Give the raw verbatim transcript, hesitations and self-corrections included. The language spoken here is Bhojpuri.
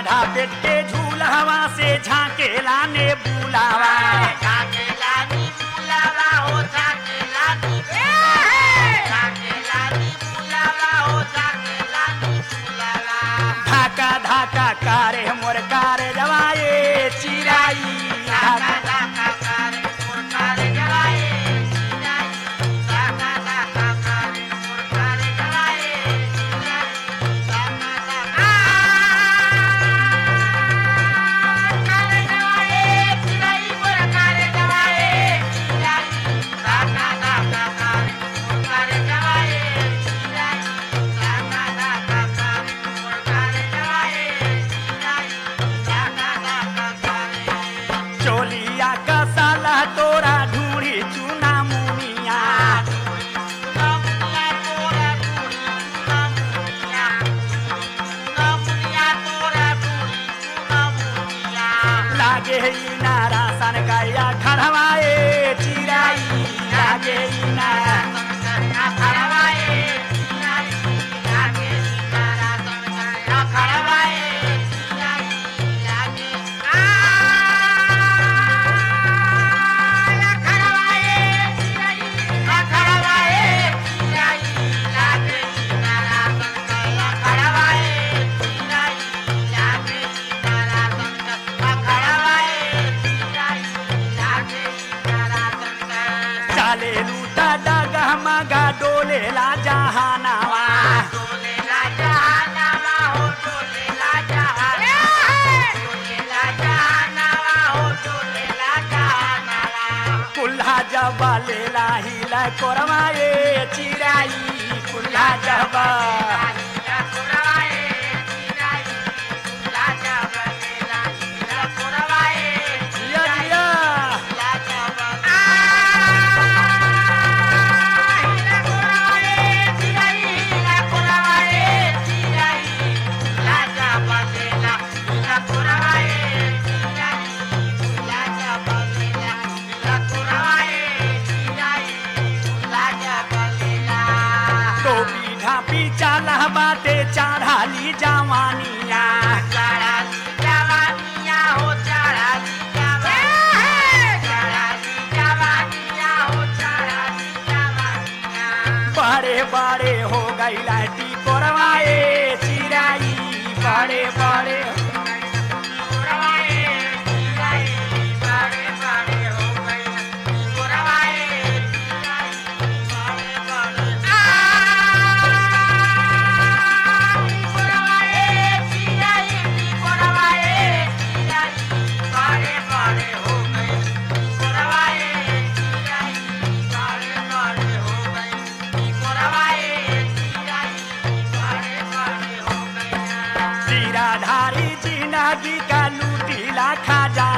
गाढ़ा पेट के झूलवा से झांकेला ने बुलावा झाकेला नी बुलावा हो झाकेला नी झाकेला नी बुलावा हो झाकेला नी बुलावा धाका धाका कारे मोर कारे जवाए चिराई धाका धाका करे मोर कारे जवाए चिराई धाका धाका करे मोर कारे जवाए चिराई धाका धाका कारे जवाए चिराई मोर कारे जवाए चिराई धाका धाका करे मोर कारे जवाए चिराई धाका धाका करे मोर कारे जवाए चिराई धाका धाका करे चोलिया का साला तोरा ढूंढी चुना मुनिया लागे ही नारा सन गाया खड़वाए चिराई लागे ही नारा चाले लूटा डगा मगा डोले ला जहानावा कुल्हा जबा लेला हिला कोरमाए चिराई कुल्हा जबा जिया जिया टोपी ढापी चाला बाटे चढ़ाली जवानिया बड़े बड़े हो गई लाठी कोरवाए चिराई बड़े बड़े धारी जिंदगी का लूटीला खजाना